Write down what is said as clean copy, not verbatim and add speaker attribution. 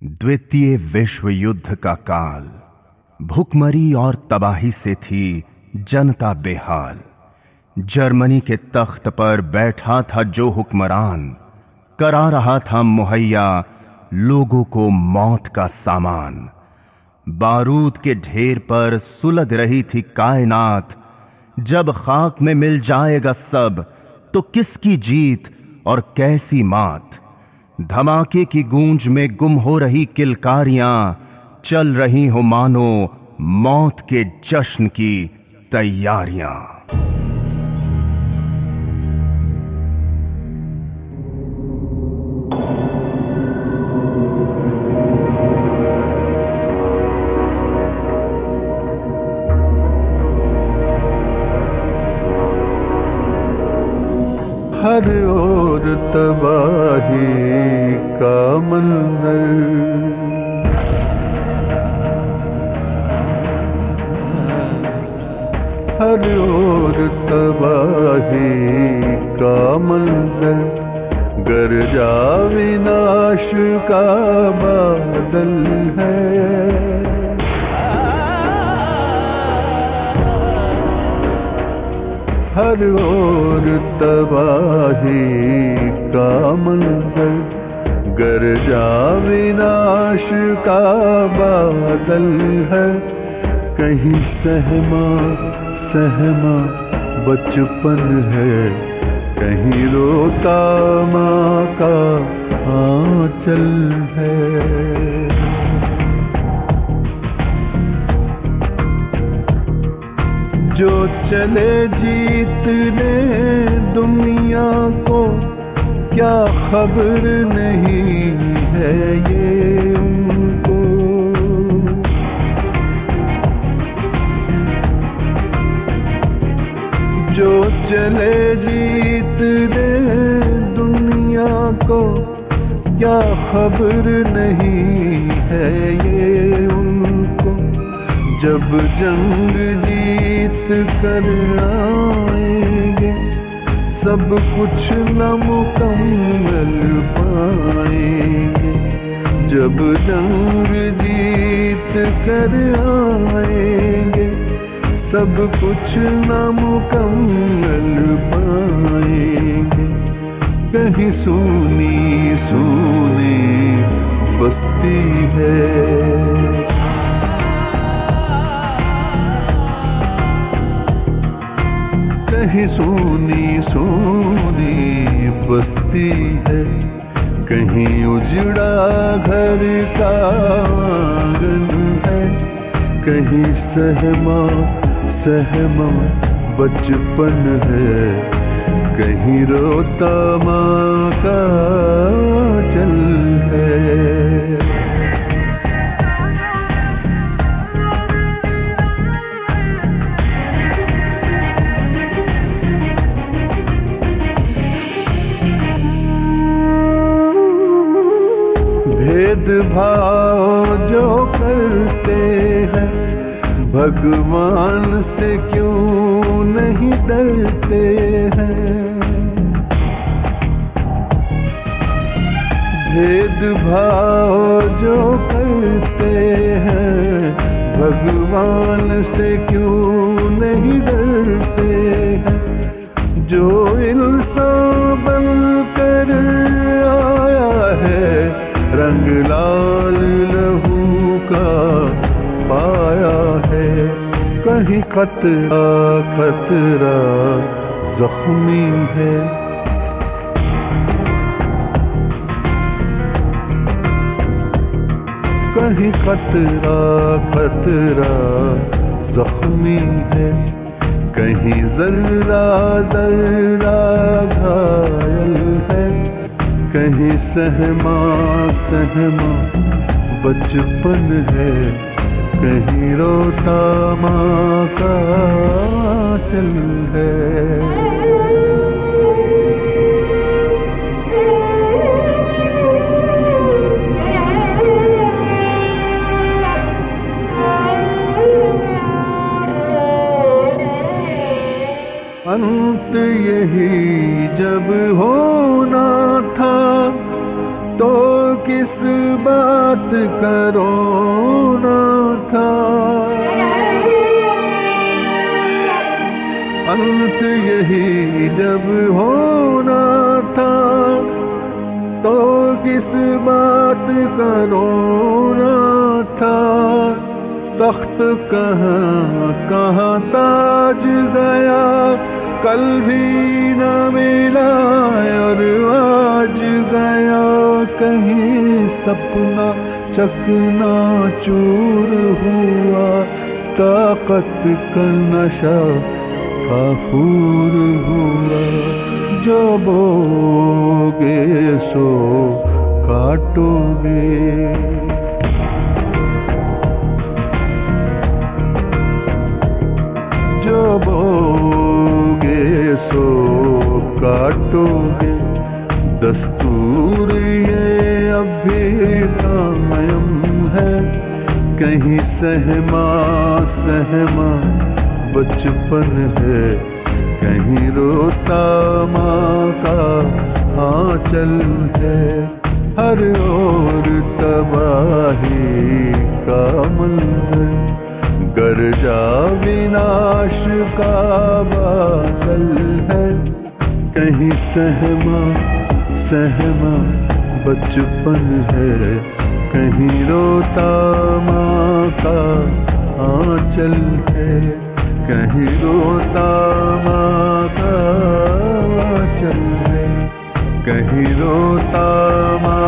Speaker 1: द्वितीय विश्व युद्ध का काल, भुखमरी और तबाही से थी जनता बेहाल। जर्मनी के तख्त पर बैठा था जो हुक्मरान, करा रहा था मुहैया लोगों को मौत का सामान। बारूद के ढेर पर सुलग रही थी कायनात, जब खाक में मिल जाएगा सब तो किसकी जीत और कैसी मात। धमाके की गूंज में गुम हो रही किलकारियां, चल रही हो मानो मौत के जश्न की तैयारियां।
Speaker 2: हर ओर तबाही का मंजर, हर ओर तबाही का मंजर, गरजा विनाश का बादल है। हर ओर तबाही का मंजर, गरजा विनाश का बादल है। कहीं सहमा सहमा बचपन है, कहीं रोता माँ का आंचल है। जो चले जीतने दुनिया को, क्या खबर नहीं है ये उनको। जो चले जीतने दुनिया को, क्या खबर नहीं है ये उनको। जब जंग जीत कर आएंगे, सब कुछ नामुकम्मल पाएंगे। जब जंग जीत कर आएंगे, सब कुछ नामुकम्मल पाएंगे। कहीं सूनी सूनी बस्ती है, कहीं सूनी सूनी बस्ती है। कहीं उजड़ा घर का आंगन है, कहीं सहमा सहमा बचपन है, कहीं रोता माँ का चल है। भेदभाव जो करते हैं, भगवान से क्यों नहीं डरते हैं। भेदभाव जो करते हैं, भगवान से क्यों नहीं डरते हैं। जो इंसान बनकर आया है, रंग लाल लहू का पाया है। कहीं खतरा खतरा जख्मी है, कहीं खतरा खतरा जख्मी है। कहीं जर्रा जर्रा घायल है, कहीं सहमा सहमा बचपन है, कहीं रोता माँ का चल है। अंत यही जब होना था, तो किस बात करो ना था, अंत यही जब होना था, तो किस बात का रोना था। तख्त कहाँ कहाँ ताज गया, कल भी न मिला और आज गया। कहीं सपना चकना चूर हुआ, ताकत का नशा काफूर हुआ। जो बोगे सो काटोगे, जो बोगे सो काटोगे। दस्तूर ये अब भी कायम है, कहीं सहमा सहमा बचपन है, कहीं रोता माँ का आंचल है। हर ओर तबाही का मंजर, गरजा विनाश का बादल है। कहीं सहमा सहमा बचपन है, कहीं रोता माँ का आंचल है, कहीं रोता माँ का आंचल है, कहीं रोता माँ